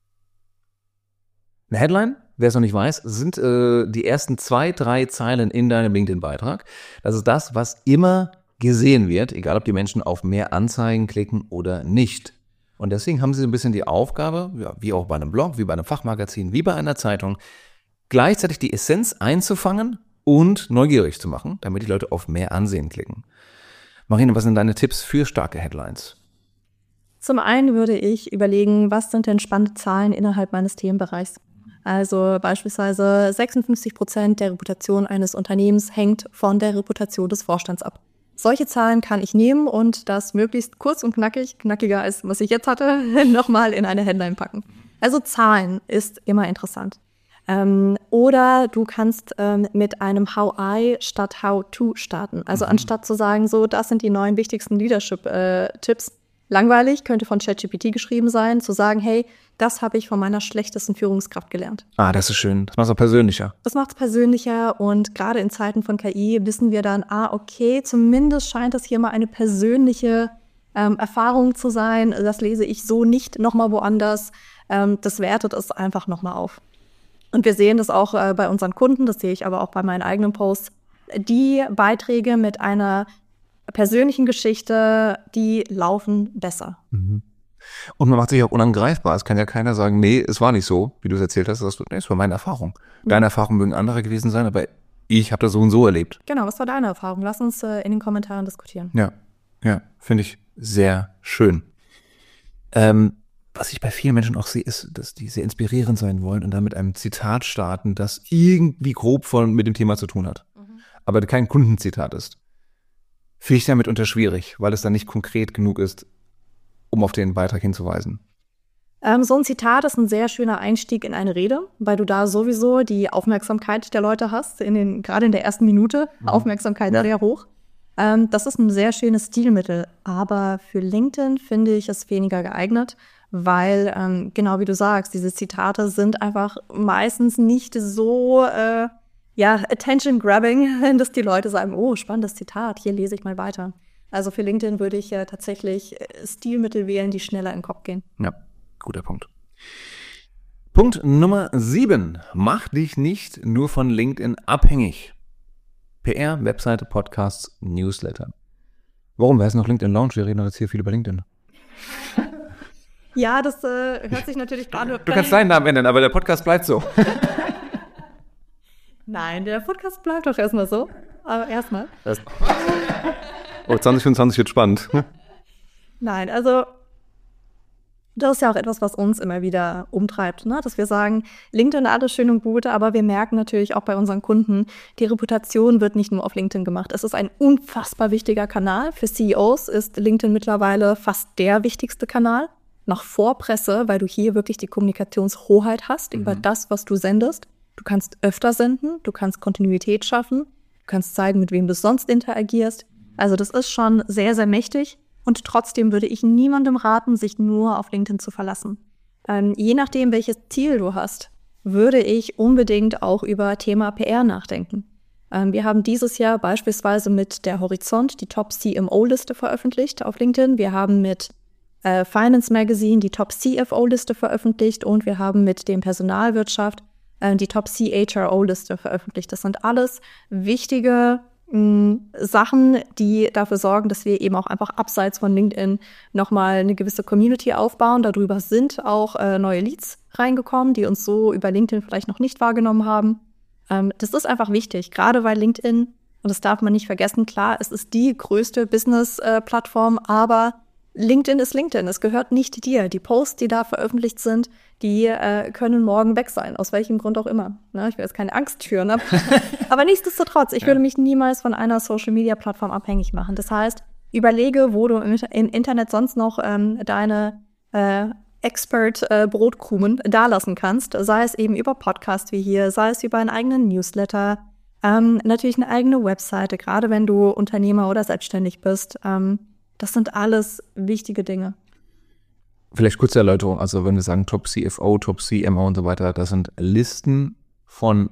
Eine Headline, wer es noch nicht weiß, sind äh, die ersten zwei, drei Zeilen in deinem LinkedIn-Beitrag. Das ist das, was immer gesehen wird, egal ob die Menschen auf mehr Anzeigen klicken oder nicht. Und deswegen haben sie so ein bisschen die Aufgabe, ja, wie auch bei einem Blog, wie bei einem Fachmagazin, wie bei einer Zeitung, gleichzeitig die Essenz einzufangen und neugierig zu machen, damit die Leute auf mehr Ansehen klicken. Marina, was sind deine Tipps für starke Headlines? Zum einen würde ich überlegen, was sind denn spannende Zahlen innerhalb meines Themenbereichs? Also beispielsweise sechsundfünfzig Prozent der Reputation eines Unternehmens hängt von der Reputation des Vorstands ab. Solche Zahlen kann ich nehmen und das möglichst kurz und knackig, knackiger als was ich jetzt hatte, nochmal in eine Headline packen. Also Zahlen ist immer interessant. Ähm, oder du kannst ähm, mit einem How I statt How to starten. Also mhm. anstatt zu sagen, so, das sind die neun wichtigsten Leadership-Tipps, langweilig, könnte von ChatGPT geschrieben sein, zu sagen, hey, das habe ich von meiner schlechtesten Führungskraft gelernt. Ah, das ist schön. Das macht es auch persönlicher. Das macht es persönlicher und gerade in Zeiten von K I wissen wir dann, ah, okay, zumindest scheint das hier mal eine persönliche ähm, Erfahrung zu sein. Das lese ich so nicht nochmal woanders. Ähm, das wertet es einfach nochmal auf. Und wir sehen das auch äh, bei unseren Kunden, das sehe ich aber auch bei meinen eigenen Posts. Die Beiträge mit einer persönlichen Geschichte, die laufen besser. Mhm. Und man macht sich auch unangreifbar. Es kann ja keiner sagen, nee, es war nicht so, wie du es erzählt hast. Das nee, war meine Erfahrung. Deine Erfahrungen mögen andere gewesen sein, aber ich habe das so und so erlebt. Genau, was war deine Erfahrung? Lass uns äh, in den Kommentaren diskutieren. Ja, ja, finde ich sehr schön. Ähm, was ich bei vielen Menschen auch sehe, ist, dass die sehr inspirierend sein wollen und dann mit einem Zitat starten, das irgendwie grob von, mit dem Thema zu tun hat. Mhm. Aber kein Kundenzitat ist. Finde ich damit unter schwierig, weil es dann nicht konkret genug ist, um auf den Beitrag hinzuweisen. Ähm, so ein Zitat ist ein sehr schöner Einstieg in eine Rede, weil du da sowieso die Aufmerksamkeit der Leute hast, in den, gerade in der ersten Minute, mhm. Aufmerksamkeit ja. sehr hoch. Ähm, das ist ein sehr schönes Stilmittel, aber für LinkedIn finde ich es weniger geeignet, weil, ähm, genau wie du sagst, diese Zitate sind einfach meistens nicht so äh, ja, attention-grabbing, dass die Leute sagen, oh, spannendes Zitat, hier lese ich mal weiter. Also für LinkedIn würde ich äh, tatsächlich Stilmittel wählen, die schneller in den Kopf gehen. Ja, guter Punkt. Punkt Nummer sieben. Mach dich nicht nur von LinkedIn abhängig. P R, Webseite, Podcasts, Newsletter. Warum? Wer ist noch LinkedIn Lounge? Wir reden jetzt hier viel über LinkedIn. Ja, das äh, hört sich natürlich gerade... Du kannst deinen Namen ändern, aber der Podcast bleibt so. Nein, der Podcast bleibt doch erstmal so. Aber erstmal. Oh, zwanzig fünfundzwanzig wird spannend. Nein, also Das ist ja auch etwas, was uns immer wieder umtreibt, ne? Dass wir sagen, LinkedIn alles schön und gut, aber wir merken natürlich auch bei unseren Kunden, die Reputation wird nicht nur auf LinkedIn gemacht. Es ist ein unfassbar wichtiger Kanal. Für C E Os ist LinkedIn mittlerweile fast der wichtigste Kanal. Noch vor Presse, weil du hier wirklich die Kommunikationshoheit hast mhm. über das, was du sendest. Du kannst öfter senden, du kannst Kontinuität schaffen, du kannst zeigen, mit wem du sonst interagierst. Also das ist schon sehr, sehr mächtig. Und trotzdem würde ich niemandem raten, sich nur auf LinkedIn zu verlassen. Ähm, je nachdem, welches Ziel du hast, würde ich unbedingt auch über Thema P R nachdenken. Ähm, wir haben dieses Jahr beispielsweise mit der Horizont die Top C M O-Liste veröffentlicht auf LinkedIn. Wir haben mit äh, Finance Magazine die Top C F O-Liste veröffentlicht und wir haben mit dem Personalwirtschaft äh, die Top C H R O-Liste veröffentlicht. Das sind alles wichtige Sachen, die dafür sorgen, dass wir eben auch einfach abseits von LinkedIn nochmal eine gewisse Community aufbauen. Darüber sind auch äh, neue Leads reingekommen, die uns so über LinkedIn vielleicht noch nicht wahrgenommen haben. Ähm, das ist einfach wichtig, gerade weil LinkedIn, und das darf man nicht vergessen, klar, es ist die größte Business-Plattform, äh, aber LinkedIn ist LinkedIn, es gehört nicht dir. Die Posts, die da veröffentlicht sind, die äh, können morgen weg sein, aus welchem Grund auch immer. Ne? Ich will jetzt keine Angst schüren, aber, aber nichtsdestotrotz, ich ja. würde mich niemals von einer Social-Media-Plattform abhängig machen. Das heißt, überlege, wo du im, im Internet sonst noch ähm, deine äh, Expert-Brotkrumen äh, dalassen kannst, sei es eben über Podcasts wie hier, sei es über einen eigenen Newsletter, ähm, natürlich eine eigene Webseite, gerade wenn du Unternehmer oder selbstständig bist. Ähm, Das sind alles wichtige Dinge. Vielleicht kurze Erläuterung. Also wenn wir sagen Top C F O, Top C M O und so weiter, das sind Listen von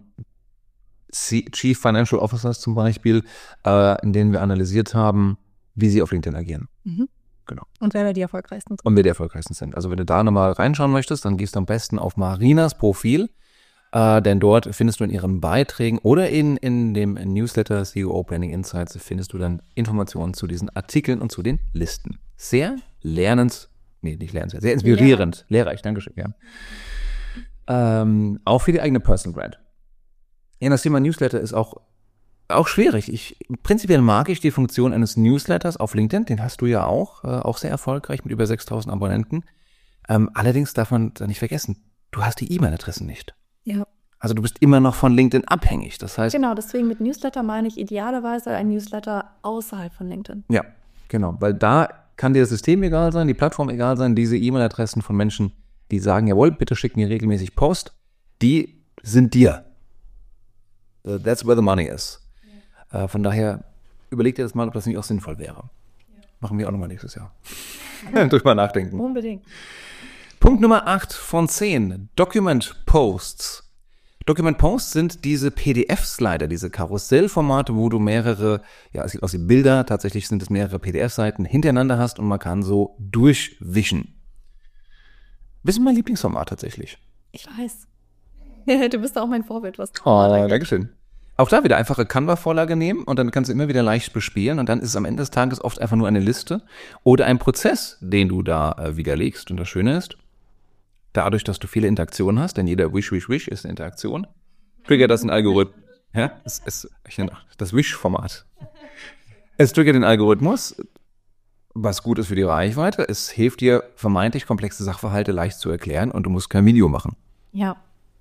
C- Chief Financial Officers zum Beispiel, äh, in denen wir analysiert haben, wie sie auf LinkedIn agieren. Mhm. Genau. Und wer die erfolgreichsten sind. Und wer die erfolgreichsten sind. Also wenn du da nochmal reinschauen möchtest, dann gehst du am besten auf Marinas Profil, äh, denn dort findest du in ihren Beiträgen oder in, in dem Newsletter C E O Planning Insights findest du dann Informationen zu diesen Artikeln und zu den Listen. Sehr lernens, nee, nicht lernenswert, sehr inspirierend, ja. Lehrreich, Dankeschön, ja. Ähm, auch für die eigene Personal Brand. Ja, das Thema Newsletter ist auch, auch schwierig. Ich, prinzipiell mag ich die Funktion eines Newsletters auf LinkedIn, den hast du ja auch, äh, auch sehr erfolgreich mit über sechstausend Abonnenten. Ähm, allerdings darf man da nicht vergessen, du hast die E-Mail-Adressen nicht. Ja. Also du bist immer noch von LinkedIn abhängig. Das heißt, genau, deswegen mit Newsletter meine ich idealerweise ein Newsletter außerhalb von LinkedIn. Ja, genau, weil da kann dir das System egal sein, die Plattform egal sein, diese E-Mail-Adressen von Menschen, die sagen, jawohl, bitte schick mir regelmäßig Post, die sind dir. Uh, that's where the money is. Ja. Uh, von daher überleg dir das mal, ob das nicht auch sinnvoll wäre. Ja. Machen wir auch nochmal nächstes Jahr. Drüber nachdenken. Unbedingt. Punkt Nummer acht von zehn, Document Posts. Document Posts sind diese P D F-Slider, diese Karussellformate, wo du mehrere, ja, es sieht aus wie Bilder, tatsächlich sind es mehrere P D F-Seiten hintereinander hast und man kann so durchwischen. Das ist mein Lieblingsformat tatsächlich. Ich weiß. Du bist auch mein Vorbild, was du Oh, Dankeschön. Auch da wieder einfache Canva-Vorlage nehmen und dann kannst du immer wieder leicht bespielen und dann ist es am Ende des Tages oft einfach nur eine Liste oder ein Prozess, den du da äh, widerlegst. Und das Schöne ist, dadurch, dass du viele Interaktionen hast, denn jeder Wish, Wish, Wish ist eine Interaktion, triggert das ein Algorithmus. Ja, es ist das Wish-Format. Es triggert den Algorithmus, was gut ist für die Reichweite. Es hilft dir, vermeintlich komplexe Sachverhalte leicht zu erklären und du musst kein Video machen. Ja.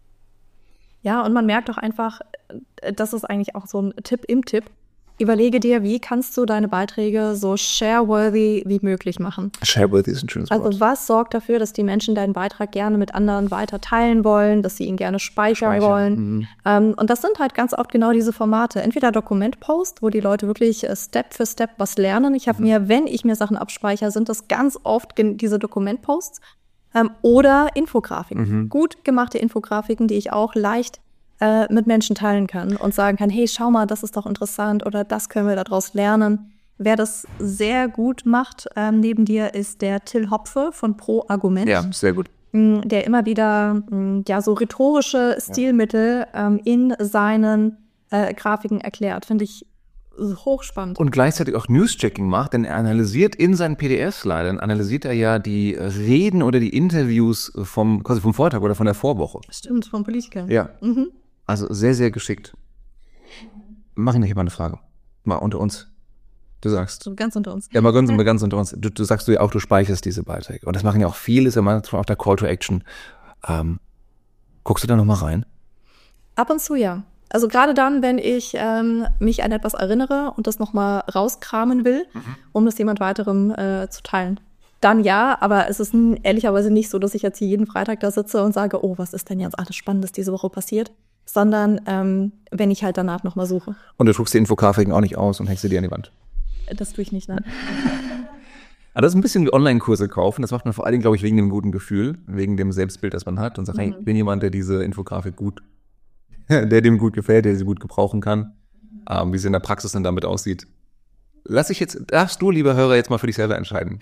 Ja, und man merkt auch einfach, das ist eigentlich auch so ein Tipp im Tipp. Überlege dir, wie kannst du deine Beiträge so share-worthy wie möglich machen. Share-worthy ist ein schönes Wort. Also was sorgt dafür, dass die Menschen deinen Beitrag gerne mit anderen weiter teilen wollen, dass sie ihn gerne speichern Speicher. wollen. Mhm. Ähm, und das sind halt ganz oft genau diese Formate. Entweder Dokumentpost, wo die Leute wirklich Step für Step was lernen. Ich habe mhm. mir, wenn ich mir Sachen abspeichere, sind das ganz oft diese Dokumentposts. Ähm, oder Infografiken. Mhm. Gut gemachte Infografiken, die ich auch leicht äh, mit Menschen teilen kann und sagen kann, hey, schau mal, das ist doch interessant oder das können wir daraus lernen. Wer das sehr gut macht ähm, neben dir, ist der Till Hopfe von Pro Argument. Ja, sehr gut. Der immer wieder ja so rhetorische Stilmittel ähm, in seinen äh, Grafiken erklärt. Finde ich hochspannend. Und gleichzeitig auch News-Checking macht, denn er analysiert in seinen P D F-Slidern, analysiert er ja die Reden oder die Interviews vom, quasi vom Vortag oder von der Vorwoche. Stimmt, von Politikern. Ja, mhm. Also sehr, sehr geschickt. Mach ich noch hier mal eine Frage, mal unter uns. Du sagst. So ganz unter uns. Ja, mal ganz, mal ganz unter uns. Du, du sagst du ja auch, du speicherst diese Beiträge. Und das machen ja auch viele, ist ja manchmal auf der Call to Action. Ähm, guckst du da nochmal rein? Ab und zu, ja. Also gerade dann, wenn ich ähm, mich an etwas erinnere und das nochmal rauskramen will, mhm. um das jemand weiterem äh, zu teilen. Dann ja, aber es ist n- ehrlicherweise nicht so, dass ich jetzt hier jeden Freitag da sitze und sage, oh, was ist denn jetzt alles Spannendes diese Woche passiert? Sondern ähm, wenn ich halt danach nochmal suche. Und du druckst die Infografiken auch nicht aus und hängst sie dir an die Wand? Das tue ich nicht, nein. Aber das ist ein bisschen wie Online-Kurse kaufen. Das macht man vor allen Dingen, glaube ich, wegen dem guten Gefühl, wegen dem Selbstbild, das man hat. Und sagt, mhm. hey, ich bin jemand, der diese Infografik gut der dem gut gefällt, der sie gut gebrauchen kann, ähm, wie sie in der Praxis dann damit aussieht. Lass ich jetzt, darfst du, lieber Hörer, jetzt mal für dich selber entscheiden.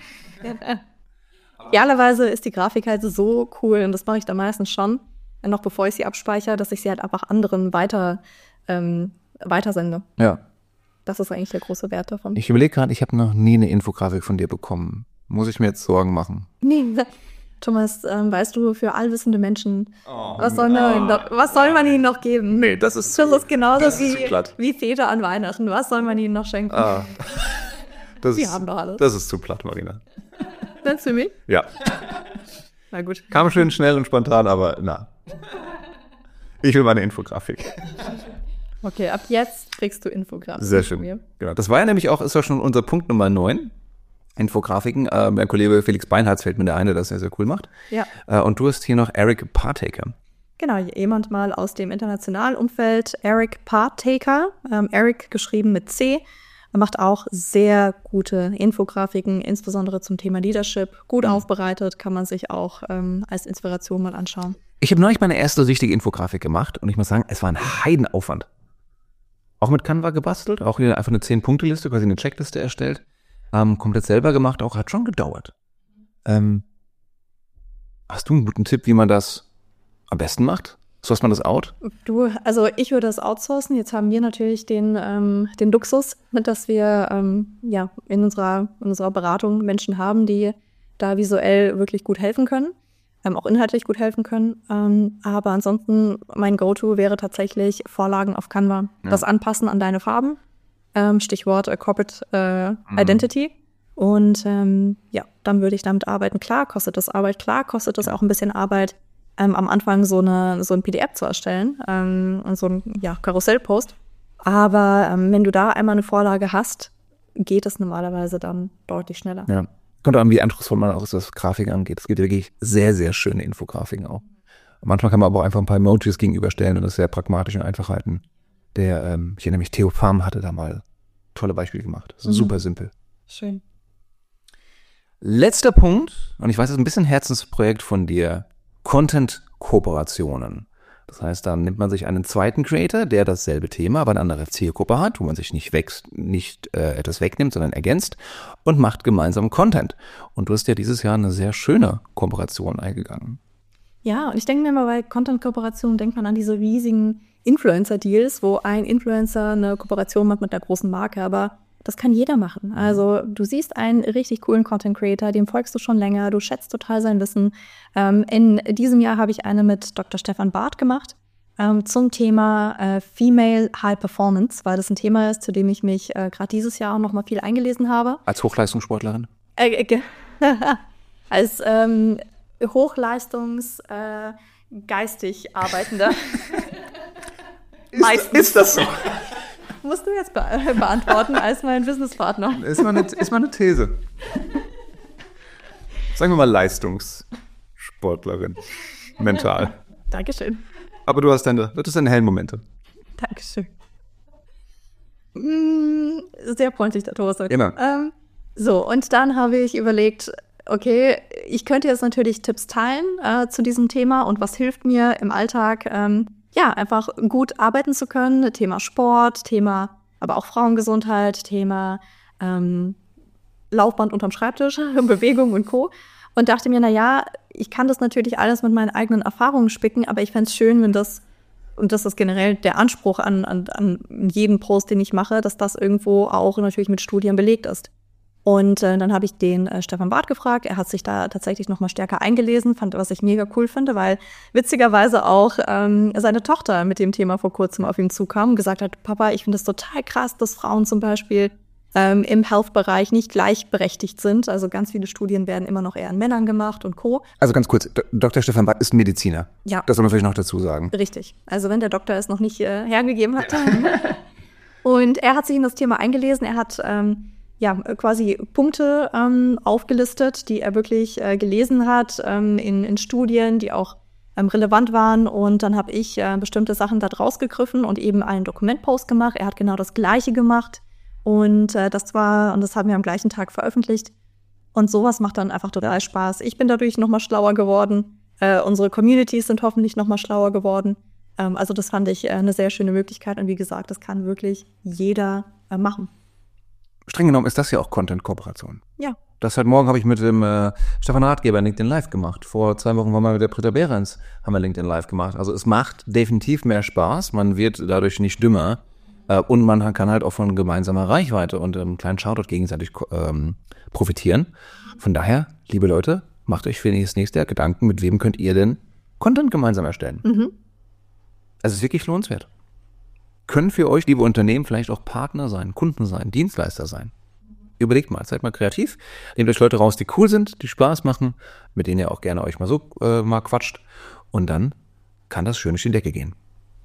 Idealerweise ist die Grafik halt so cool, und das mache ich da meistens schon, noch bevor ich sie abspeichere, dass ich sie halt einfach anderen weiter ähm, weitersende. Ja. Das ist eigentlich der große Wert davon. Ich überlege gerade, ich habe noch nie eine Infografik von dir bekommen. Muss ich mir jetzt Sorgen machen? Nee, Thomas, ähm, weißt du, für allwissende Menschen, oh, was, soll man, oh. was soll man ihnen noch geben? Nee, das ist Das ist genauso das wie, ist wie Väter an Weihnachten. Was soll man ihnen noch schenken? Ah. Das Sie ist, haben doch alles. Das ist zu platt, Marina. Das für mich? Ja. Na gut. Kam schön schnell und spontan, aber na. Ich will meine Infografik. Okay, ab jetzt kriegst du Infografik. Sehr schön. Genau. Das war ja nämlich auch, ist ja schon unser Punkt Nummer neun. Infografiken. Äh, mein Kollege Felix Beinhardt fällt mir der eine, dass er sehr cool macht. Ja. Äh, und du hast hier noch Eric Partaker. Genau, jemand mal aus dem internationalen Umfeld, Eric Partaker. Ähm, Eric geschrieben mit C. Er macht auch sehr gute Infografiken, insbesondere zum Thema Leadership. Gut mhm. aufbereitet, kann man sich auch ähm, als Inspiration mal anschauen. Ich habe neulich meine erste richtige Infografik gemacht und ich muss sagen, es war ein Heidenaufwand. Auch mit Canva gebastelt, auch hier einfach eine zehn-Punkte-Liste, quasi eine Checkliste erstellt. Ähm, komplett selber gemacht, auch hat schon gedauert. Ähm, hast du einen guten Tipp, wie man das am besten macht? Sourced man das out? Du, also ich würde das outsourcen. Jetzt haben wir natürlich den, ähm, den Luxus, dass wir ähm, ja, in unserer, in unserer Beratung Menschen haben, die da visuell wirklich gut helfen können, ähm, auch inhaltlich gut helfen können. Ähm, aber ansonsten, mein Go-To wäre tatsächlich Vorlagen auf Canva. Ja. Das Anpassen an deine Farben. Ähm, Stichwort äh, Corporate äh, mhm. Identity. Und ähm, ja, dann würde ich damit arbeiten. Klar, kostet das Arbeit. Klar, kostet das auch ein bisschen Arbeit, ähm, am Anfang so eine so ein P D F zu erstellen ähm, und so ein ja, Karussellpost. Aber ähm, wenn du da einmal eine Vorlage hast, geht es normalerweise dann deutlich schneller. Ja, kommt auch an, wie anspruchsvoll man auch das Grafik angeht. Es gibt wirklich sehr, sehr schöne Infografiken auch. Manchmal kann man aber auch einfach ein paar Emojis gegenüberstellen und das sehr pragmatisch und einfach halten. Der, ähm, ich erinnere mich, Theo Pham hatte da mal tolle Beispiele gemacht. Das ist mhm. super simpel. Schön. Letzter Punkt, und ich weiß, das ist ein bisschen Herzensprojekt von dir, Content-Kooperationen. Das heißt, dann nimmt man sich einen zweiten Creator, der dasselbe Thema, aber eine andere Zielgruppe hat, wo man sich nicht, wächst, nicht äh, etwas wegnimmt, sondern ergänzt und macht gemeinsam Content. Und du hast ja dieses Jahr eine sehr schöne Kooperation eingegangen. Ja, und ich denke mir immer, bei Content-Kooperationen denkt man an diese riesigen Influencer-Deals, wo ein Influencer eine Kooperation macht mit einer großen Marke, aber das kann jeder machen. Also du siehst einen richtig coolen Content-Creator, dem folgst du schon länger, du schätzt total sein Wissen. Ähm, in diesem Jahr habe ich eine mit Doktor Stefan Barth gemacht ähm, zum Thema äh, Female High Performance, weil das ein Thema ist, zu dem ich mich äh, gerade dieses Jahr auch noch mal viel eingelesen habe. Als Hochleistungssportlerin? Äh, äh, als ähm, Hochleistungs- äh, geistig Arbeitender. Ist, ist das so? Musst du jetzt be- beantworten als mein Businesspartner. Ist mal eine, ist mal eine These. Sagen wir mal Leistungssportlerin. Mental. Dankeschön. Aber du hast deine, das ist deine hellen Momente. Dankeschön. Mm, sehr freundlich, der Thomas heute. Immer. Ähm, so, und dann habe ich überlegt, okay, ich könnte jetzt natürlich Tipps teilen äh, zu diesem Thema und was hilft mir im Alltag, ähm, ja, einfach gut arbeiten zu können. Thema Sport, Thema aber auch Frauengesundheit, Thema ähm, Laufband unterm Schreibtisch, Bewegung und Co. Und dachte mir, na ja, ich kann das natürlich alles mit meinen eigenen Erfahrungen spicken, aber ich fände es schön, wenn das, und das ist generell der Anspruch an, an, an jeden Post, den ich mache, dass das irgendwo auch natürlich mit Studien belegt ist. Und äh, dann habe ich den äh, Stefan Barth gefragt. Er hat sich da tatsächlich noch mal stärker eingelesen, fand, was ich mega cool finde, weil witzigerweise auch ähm, seine Tochter mit dem Thema vor kurzem auf ihn zukam und gesagt hat, Papa, ich finde es total krass, dass Frauen zum Beispiel ähm, im Health-Bereich nicht gleichberechtigt sind. Also ganz viele Studien werden immer noch eher an Männern gemacht und Co. Also ganz kurz, D- Doktor Stefan Bart ist ein Mediziner. Ja. Das soll man vielleicht noch dazu sagen. Richtig. Also wenn der Doktor es noch nicht äh, hergegeben hat. Und er hat sich in das Thema eingelesen. Er hat ähm, ja quasi Punkte ähm, aufgelistet, die er wirklich äh, gelesen hat ähm, in, in Studien, die auch ähm, relevant waren. Und dann habe ich äh, bestimmte Sachen da draus gegriffen und eben einen Dokumentpost gemacht. Er hat genau das Gleiche gemacht. Und äh, das war, und das haben wir am gleichen Tag veröffentlicht. Und sowas macht dann einfach total Spaß. Ich bin dadurch nochmal schlauer geworden. Äh, unsere Communities sind hoffentlich nochmal schlauer geworden. Ähm, also das fand ich äh, eine sehr schöne Möglichkeit. Und wie gesagt, das kann wirklich jeder äh, machen. Streng genommen ist das ja auch Content-Kooperation. Ja. Das heute Morgen habe ich mit dem äh, Stefan Ratgeber LinkedIn Live gemacht. Vor zwei Wochen waren wir mit der Britta Behrens, haben wir LinkedIn Live gemacht. Also es macht definitiv mehr Spaß. Man wird dadurch nicht dümmer. Und man kann halt auch von gemeinsamer Reichweite und einem kleinen Shoutout gegenseitig ähm, profitieren. Von daher, liebe Leute, macht euch für das nächste Jahr Gedanken, mit wem könnt ihr denn Content gemeinsam erstellen. Mhm. Es ist wirklich lohnenswert. Können für euch, liebe Unternehmen, vielleicht auch Partner sein, Kunden sein, Dienstleister sein. Überlegt mal, seid mal kreativ. Nehmt euch Leute raus, die cool sind, die Spaß machen, mit denen ihr auch gerne euch mal so äh, mal quatscht. Und dann kann das schön durch die Decke gehen.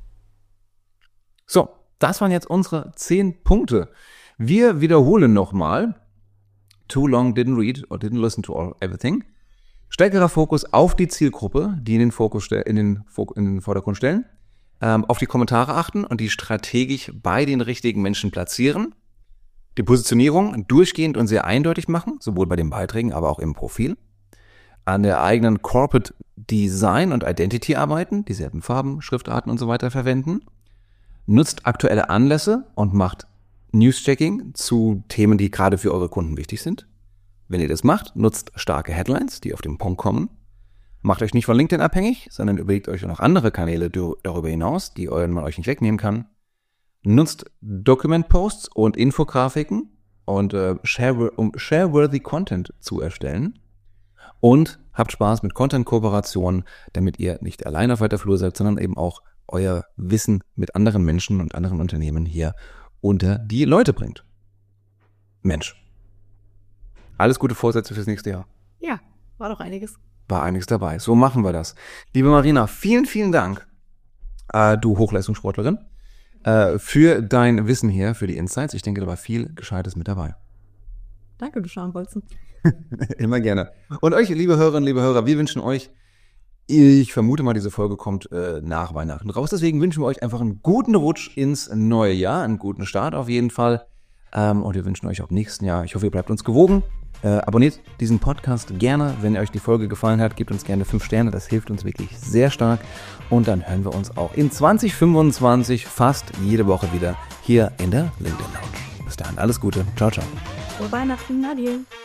So. Das waren jetzt unsere zehn Punkte. Wir wiederholen nochmal. Too long didn't read or didn't listen to all, everything. Stärkerer Fokus auf die Zielgruppe, die in den, Fokus, in den, in den Vordergrund stellen. Ähm, auf die Kommentare achten und die strategisch bei den richtigen Menschen platzieren. Die Positionierung durchgehend und sehr eindeutig machen, sowohl bei den Beiträgen, aber auch im Profil. An der eigenen Corporate Design und Identity arbeiten, dieselben Farben, Schriftarten und so weiter verwenden. Nutzt aktuelle Anlässe und macht News-Checking zu Themen, die gerade für eure Kunden wichtig sind. Wenn ihr das macht, nutzt starke Headlines, die auf den Punkt kommen. Macht euch nicht von LinkedIn abhängig, sondern überlegt euch noch andere Kanäle darüber hinaus, die man euch nicht wegnehmen kann. Nutzt Document-Posts und Infografiken und äh, share, um share-worthy Content zu erstellen. Und habt Spaß mit Content-Kooperationen, damit ihr nicht allein auf weiter Flur seid, sondern eben auch euer Wissen mit anderen Menschen und anderen Unternehmen hier unter die Leute bringt. Mensch. Alles gute Vorsätze fürs nächste Jahr. Ja, war doch einiges. War einiges dabei. So machen wir das. Liebe Marina, vielen, vielen Dank, äh, du Hochleistungssportlerin, äh, für dein Wissen hier, für die Insights. Ich denke, da war viel Gescheites mit dabei. Danke, du Schambolzen. Immer gerne. Und euch, liebe Hörerinnen, liebe Hörer, wir wünschen euch, ich vermute mal, diese Folge kommt äh, nach Weihnachten raus. Deswegen wünschen wir euch einfach einen guten Rutsch ins neue Jahr, einen guten Start auf jeden Fall. Ähm, und wir wünschen euch auch im nächsten Jahr, ich hoffe, ihr bleibt uns gewogen. Äh, abonniert diesen Podcast gerne, wenn euch die Folge gefallen hat. Gebt uns gerne fünf Sterne, das hilft uns wirklich sehr stark. Und dann hören wir uns auch in zwanzig fünfundzwanzig fast jede Woche wieder hier in der LinkedIn Lounge. Bis dahin, alles Gute. Ciao, ciao. Frohe Weihnachten, Adieu.